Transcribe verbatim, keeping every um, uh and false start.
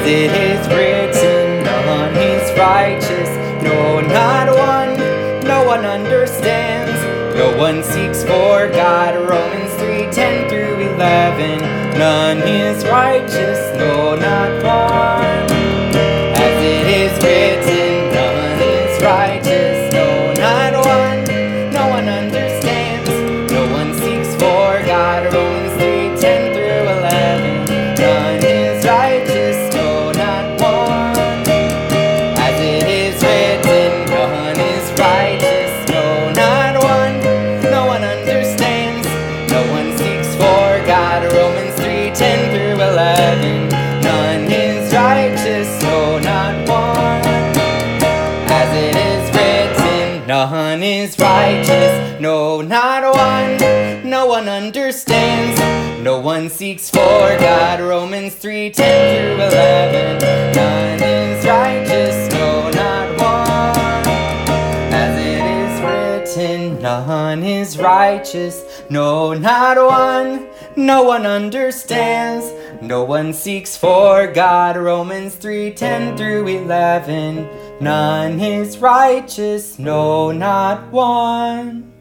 it is written, none is righteous, no, not one, no one understands, no one seeks for God. Romans three, ten through eleven, none is righteous, no, not one. As it is written, none is righteous, no, not one, no one understands, no one seeks for God. Romans three, ten through eleven, none is righteous, no, not one. As it is written, none is righteous, no, not one, no one understands, no one seeks for God. Romans three, ten through eleven, none is righteous, no, not one. As it is written, none is righteous, no, not one, no one understands, no one seeks for God. Romans three, ten through eleven, none is righteous, no, not one. As it is written, none is righteous, no, not one, no one understands, no one seeks for God. Romans three, ten through eleven, none is righteous, no, not one.